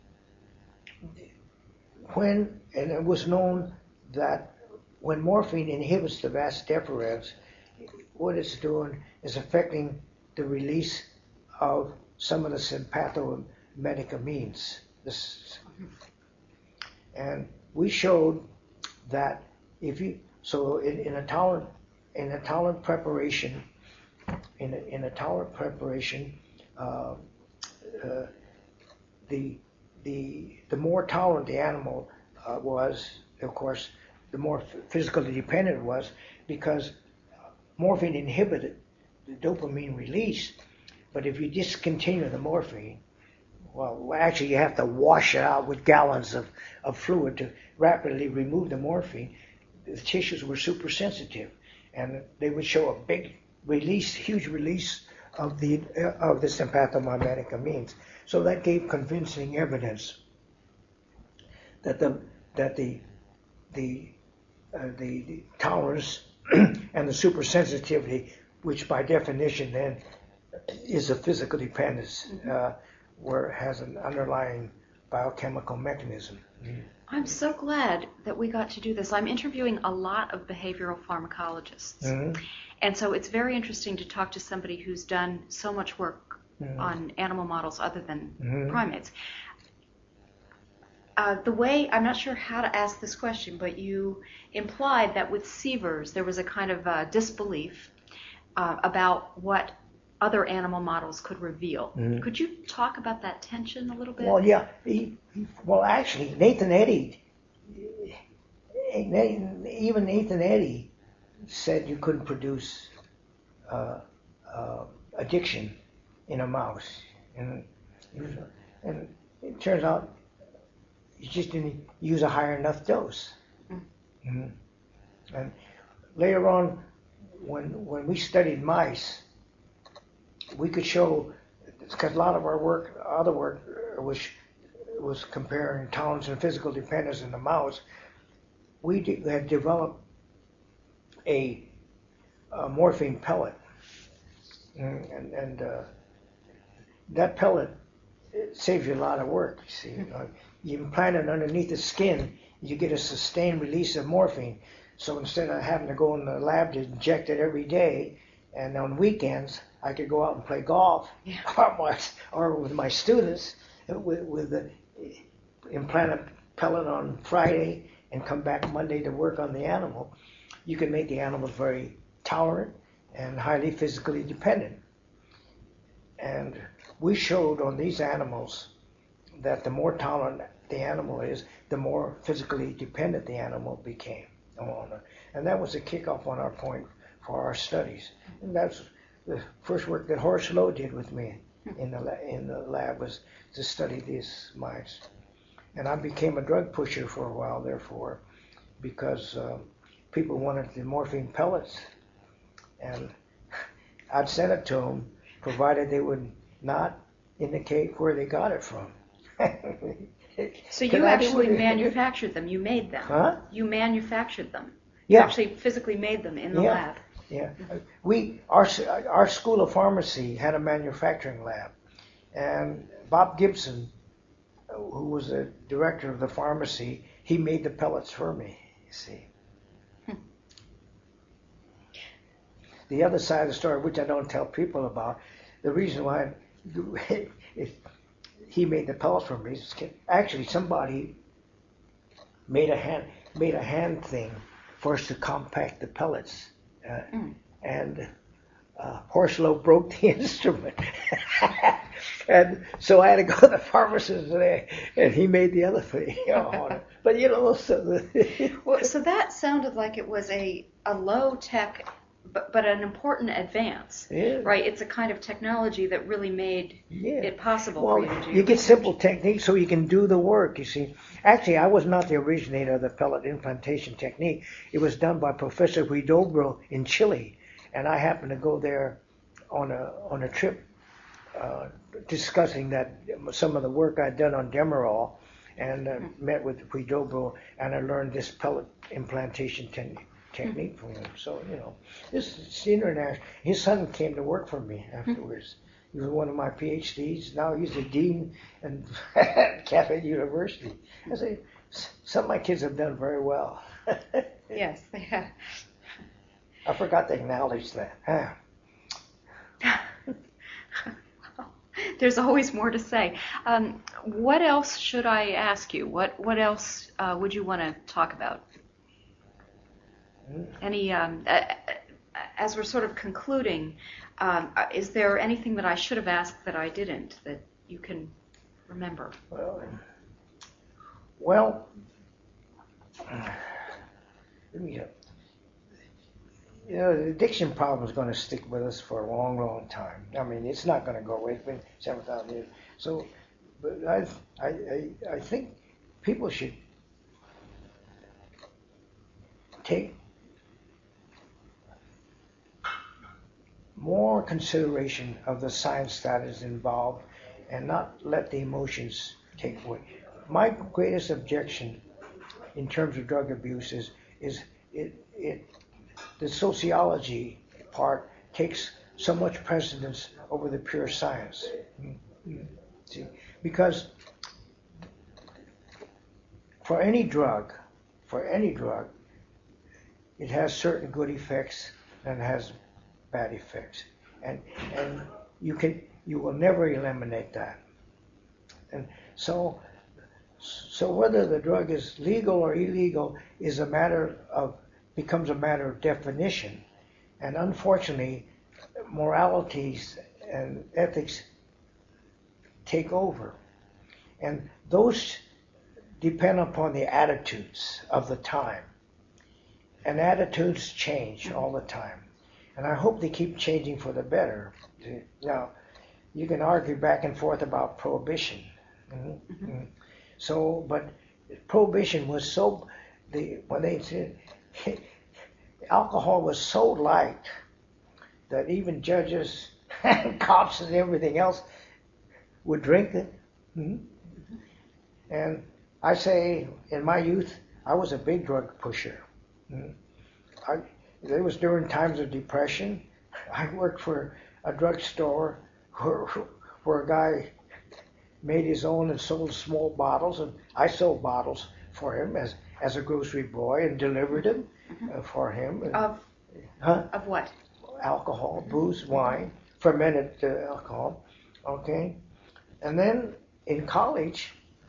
when, and it was known that when morphine inhibits the vas deferens, what it's doing is affecting the release of some of the sympathomimetic amines. This, and we showed that if you, so in, in a tolerant, in a tolerant preparation, in a, in a tolerant preparation, uh, uh, the the the more tolerant the animal uh, was, of course, the more physically dependent it was, because morphine inhibited the dopamine release. But if you discontinue the morphine, well, actually you have to wash it out with gallons of, of fluid to rapidly remove the morphine. The tissues were super sensitive, and they would show a big release, huge release of the uh, of the sympathomimetic amines. So that gave convincing evidence that the that the the uh, the, the tolerance and the supersensitivity, which by definition then is a physical dependence, uh, where has an underlying biochemical mechanism. Mm. I'm so glad that we got to do this. I'm interviewing a lot of behavioral pharmacologists. Mm-hmm. And so it's very interesting to talk to somebody who's done so much work mm-hmm. on animal models other than mm-hmm. primates. Uh, the way, I'm not sure how to ask this question, but you implied that with Sievers there was a kind of uh, disbelief uh, about what other animal models could reveal. Mm-hmm. Could you talk about that tension a little bit? Well, yeah. He, he, well, actually, Nathan Eddy, Nathan, even Nathan Eddy said you couldn't produce uh, uh, addiction in a mouse. And, and it turns out you just didn't use a high enough dose. Mm-hmm. Mm-hmm. And later on, when when we studied mice, we could show, because a lot of our work, other work, was was comparing tolerance and physical dependence in the mouse. We de- had developed a, a morphine pellet, and and, and uh, that pellet it saves you a lot of work. You see, you, know, you implant it underneath the skin, you get a sustained release of morphine. So instead of having to go in the lab to inject it every day, and on weekends, I could go out and play golf, yeah. or, my, or with my students, with, with the implanted pellet on Friday and come back Monday to work on the animal. You can make the animal very tolerant and highly physically dependent. And we showed on these animals that the more tolerant the animal is, the more physically dependent the animal became on it. And that was the kickoff on our point for our studies. And that's the first work that Horace Lowe did with me in the la- in the lab, was to study these mice. And I became a drug pusher for a while, therefore, because uh, people wanted the morphine pellets, and I'd send it to them, provided they would not indicate where they got it from. So you actually manufactured them. You made them. Huh? You manufactured them. You Yeah. actually physically made them in the Yeah. lab. Yeah, we our our school of pharmacy had a manufacturing lab, and Bob Gibson, who was the director of the pharmacy, he made the pellets for me. You see. Hmm. The other side of the story, which I don't tell people about, the reason why if he made the pellets for me is actually somebody made a hand made a hand thing for us to compact the pellets. Uh, mm. And uh, Horace Lowe broke the instrument. And so I had to go to the pharmacist today, and he made the other thing. Oh, but you know, so, the well, so that sounded like it was a, a low tech, but, but an important advance, yeah. Right? It's a kind of technology that really made yeah. it possible well, for you to do. You get simple techniques so you can do the work, you see. Actually, I was not the originator of the pellet implantation technique. It was done by Professor Huidobro in Chile, and I happened to go there on a on a trip uh, discussing that some of the work I'd done on Demerol, and uh, mm-hmm. met with Huidobro, and I learned this pellet implantation technique. technique from him. So, you know, this is international. His son came to work for me afterwards. He was one of my PhDs. Now he's a dean at Catholic University. I say, some of my kids have done very well. Yes, they have. I forgot to acknowledge that. Well, there's always more to say. Um, what else should I ask you? What What else uh, would you want to talk about? Any, um, uh, as we're sort of concluding, um, is there anything that I should have asked that I didn't that you can remember? Well, well let me, you know, the addiction problem is going to stick with us for a long, long time. I mean, it's not going to go away. It's been seven thousand years. So, but I, I, I, I think people should take more consideration of the science that is involved and not let the emotions take away. My greatest objection in terms of drug abuse is, is it, it, the sociology part takes so much precedence over the pure science. Mm-hmm. See? Because for any drug, for any drug, it has certain good effects and has bad effects, and and you can you will never eliminate that. And so so whether the drug is legal or illegal is a matter of becomes a matter of definition, and unfortunately, moralities and ethics take over, and those depend upon the attitudes of the time, and attitudes change all the time. And I hope they keep changing for the better. Now, you can argue back and forth about prohibition. Mm-hmm. Mm-hmm. So, but prohibition was so, the when they said alcohol was so liked that even judges and cops and everything else would drink it. Mm-hmm. And I say, in my youth, I was a big drug pusher. Mm-hmm. I, It was during times of depression. I worked for a drugstore where, where a guy made his own and sold small bottles, and I sold bottles for him as, as a grocery boy and delivered them uh, for him. And, of huh? Of what? Alcohol, booze, wine, fermented uh, alcohol. Okay, and then in college,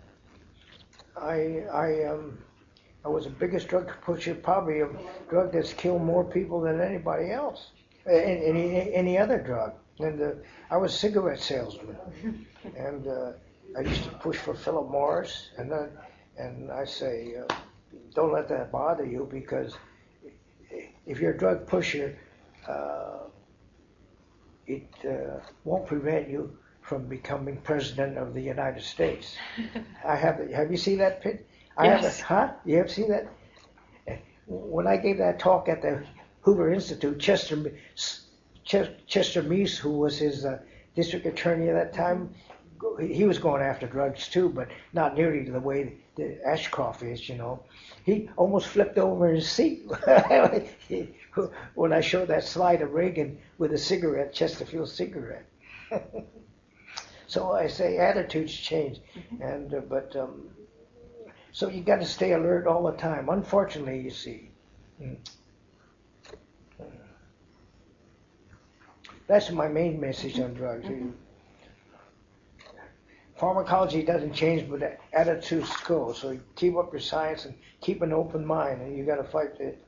I I um. I was the biggest drug pusher, probably a drug that's killed more people than anybody else, any, any, any other drug. And uh, I was a cigarette salesman, and uh, I used to push for Philip Morris, and then, and I say, uh, don't let that bother you, because if you're a drug pusher, uh, it uh, won't prevent you from becoming president of the United States. I have. Have you seen that pit? I Yes. have. Huh? You have seen that? When I gave that talk at the Hoover Institute, Chester Chester Meese, who was his uh, district attorney at that time, he was going after drugs too, but not nearly the way that Ashcroft is, you know. He almost flipped over in his seat when I showed that slide of Reagan with a cigarette, Chesterfield cigarette. So I say attitudes change, mm-hmm. and uh, but um, so you got to stay alert all the time. Unfortunately, you see. Mm. That's my main message on drugs. Mm-hmm. Pharmacology doesn't change, but attitudes go. So you keep up your science and keep an open mind, and you got to fight the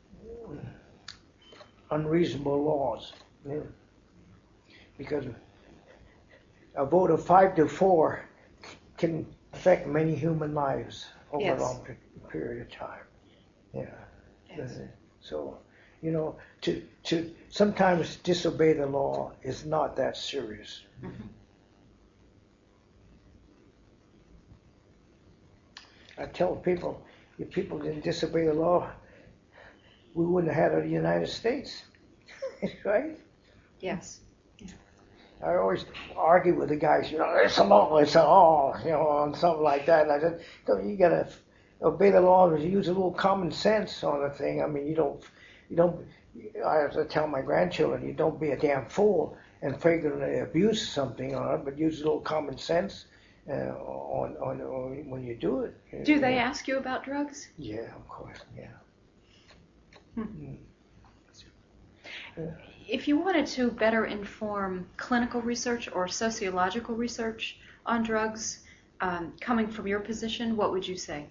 unreasonable laws. Yeah. Because a vote of five to four can affect many human lives over yes. a long period of time. Yeah. Yes. So, you know, to to sometimes disobey the law is not that serious. Mm-hmm. I tell people, if people didn't disobey the law, we wouldn't have had the United States, right? Yes. I always argue with the guys, you know, it's a law, it's a law, you know, on something like that. And I said, no, you gotta obey the law and use a little common sense on the thing. I mean, you don't, you don't. I have to tell my grandchildren, you don't be a damn fool and flagrantly abuse something on it, but use a little common sense uh, on, on on when you do it. Do they ask you about drugs? Yeah, of course. Yeah. Hmm. Mm. Yeah. If you wanted to better inform clinical research or sociological research on drugs, um, coming from your position, what would you say?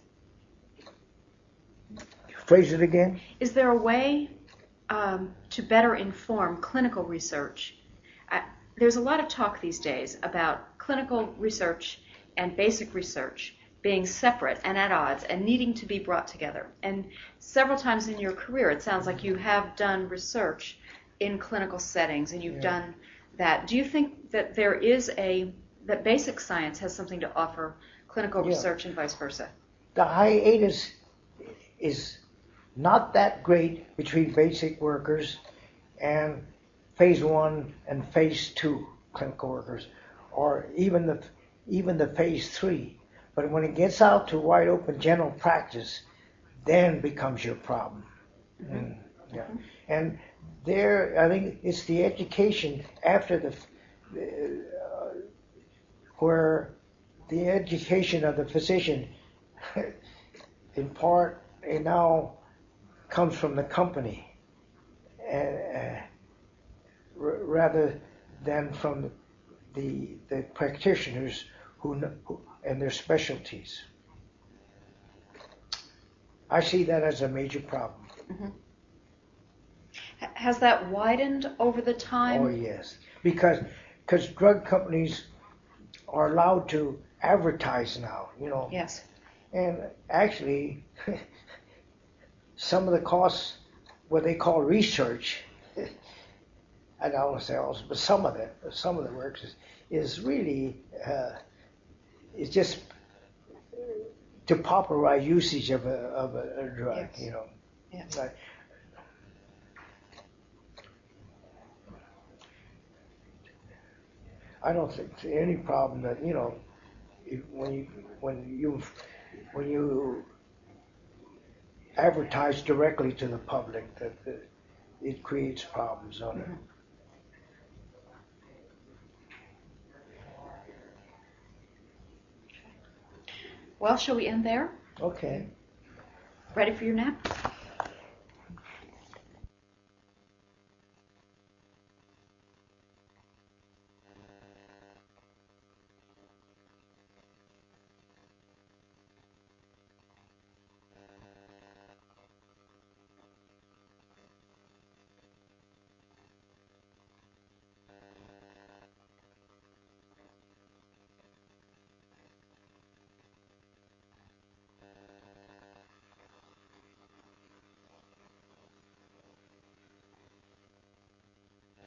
Phrase it again. Is there a way um, to better inform clinical research? Uh, there's a lot of talk these days about clinical research and basic research being separate and at odds and needing to be brought together. And several times in your career, it sounds like you have done research in clinical settings, and you've yeah. done that. Do you think that there is a, that basic science has something to offer clinical yeah. research and vice versa? The hiatus is not that great between basic workers and phase one and phase two clinical workers, or even the even the phase three. But when it gets out to wide open general practice, then becomes your problem. Mm-hmm. Mm, yeah. Mm-hmm. And there, I think it's the education after the, uh, where the education of the physician, in part, it now comes from the company, uh, uh, r- rather than from the the practitioners who, who and their specialties. I see that as a major problem. Mm-hmm. Has that widened over the time? Oh, yes. Because because drug companies are allowed to advertise now, you know. Yes. And actually, some of the costs, what they call research, I don't want to say all, but some of it, some of the work is, is really, uh, is just to popularize usage of a, of a, a drug, yes. you know. Yes. Like, I don't think there's any problem that, you know, if, when you when you when you advertise directly to the public, that the, it creates problems on mm-hmm. it. Well, shall we end there? Okay. Ready for your nap?